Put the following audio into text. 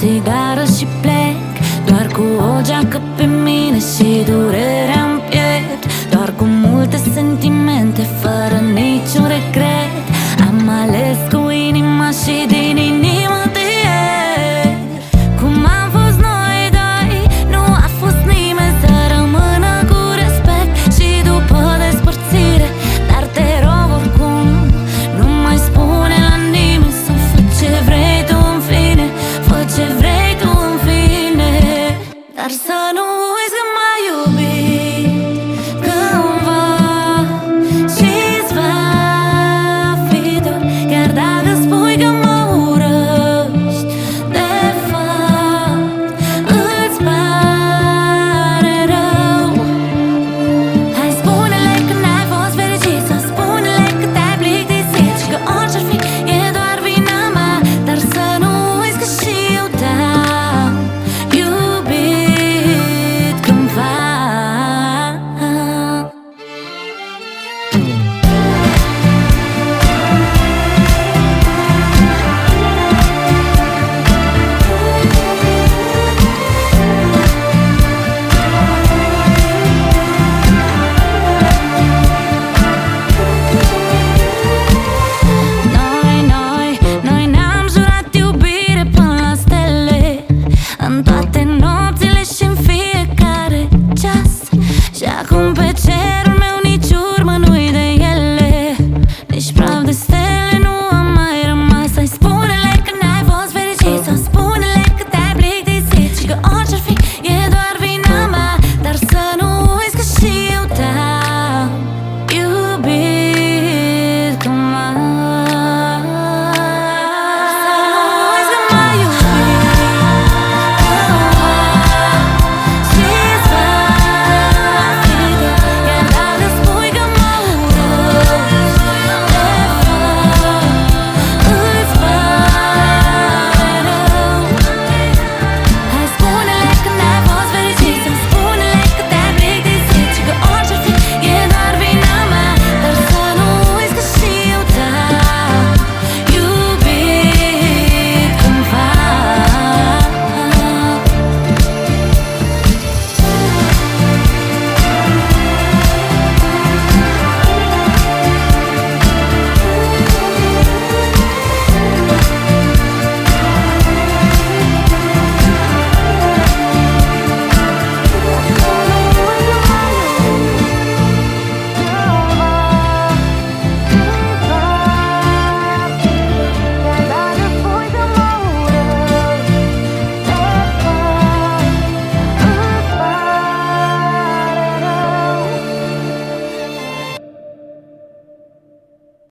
țigară și plec, doar cu o geacă pe mine și durerea-n piept, doar cu multe sentimente, fără niciun regret. Am ales cu inima și din inimă te iert. Cum am fost noi doi, nu a fost nimeni să rămână cu respect și după despărțire. Dar te rog oricum, nu mai spune la nimeni, să fă ce vrei tu în fine, fă ce vrei tu în fine, dar să nu uiți că m-ai iubit.